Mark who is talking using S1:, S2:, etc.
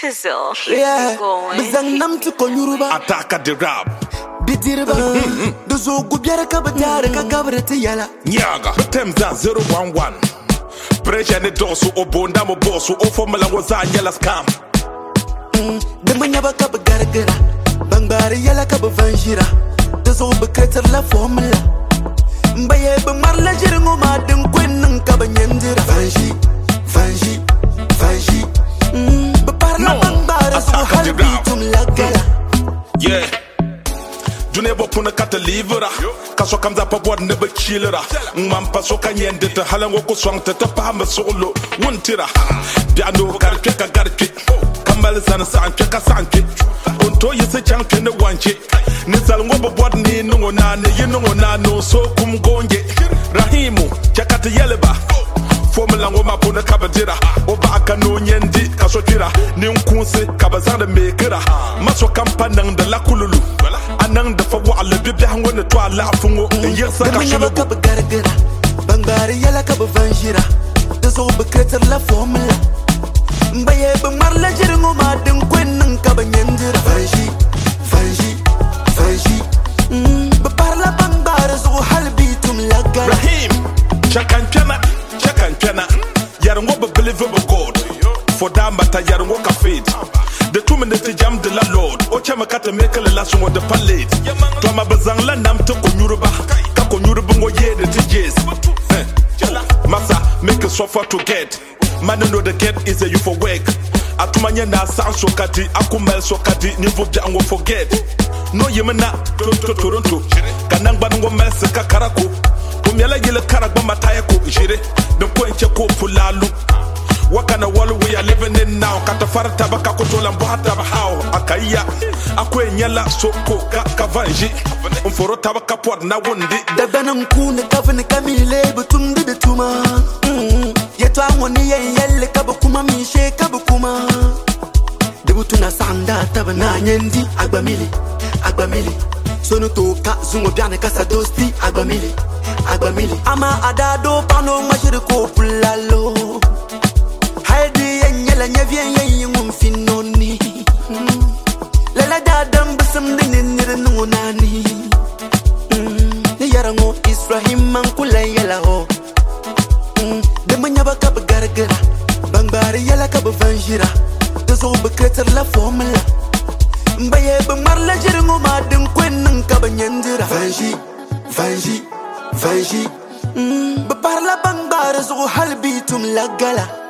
S1: Chisel.
S2: Yeah,
S1: Going.
S2: bizang nam tu konyuruba.
S3: Attack the rap.
S2: Bidirba. Dozo gubiara kabadara kakabra te yala.
S3: Nyaga. Temza 011. Pressure ne dosu obonda mo bosu o formula waza nyala scam.
S2: Demanyaba kabagaragara. Bangbari yala kabavanjira. Dozo bekreter la formula. Mbaye be marla jiringo madin kwenn kabanyendira. Vanji. Be parla bangbara so halbitum la gala.
S3: Yeah. June bopuna kata livera. Kaso kamza pa bod nebe chillera. Mampa so kanyende te halango ko swang te pa solo. Wuntira. Biano karke ka garke. Kamal sana sanke ka sanke. Onto yese chanke ne wanche. Ni salngo bod ni nungo nane yinungo nano so kum gonje. Rahimu chakata yeleba. Formula ngoma pona kabadira. Oba aka no nyendi kaso tira. Ni nkunse kabazanda mekera. Maso kampanang de la kululu. Anang da fa wala bibya ngone to ala fungo yesa ka shulu
S2: kabagaragara. Bangbari yala kabavanjira. Dozo bekreter la formula. Mbaye be marla jiringo madin kwenn kabanyendira. Vanji. Be parla bangbara so halbitum la gala.
S3: Rahim chakan piana yarango be believe in God for that matter yarango ka faith the 2 minutes jam de la Lord o chama kata make la lasso on the palette to ma bazang la nam to konyuruba ka konyuruba ngo yede to yes masa make a suffer to get man know the get is a you for work atumanya na san sokati akumel sokati nivo bya ngo forget no yemena to Toronto kanangba ngo melse ka karako umyala yele karagba mataya ko jire de ko enche ko pulalu wakana walu we are living in now kata farta baka ko to lambo hata ba how akaya akwenyala soko ka vanji umforo tabaka pod na wondi
S2: dabanam kuna kavne kamile butumde betuma yeto amoni yelle kabukuma mishe kabukuma debutuna sanda tabana nyendi agbamili sono toka zungo biane kasa dosti agbamili ama adado pano mashiri ko pulalo haidi yenyela nyevien yengum finoni lala dadam basam dinir nunani ni yarango Israhim man kula yala ho de manyaba kabagaragara bangbari yala kabavanjira dozo bekreter la formula mbaye be marla jiringo madin kwenn kabanyendira. Vanji. Be parla bangbara so halbitum la gala.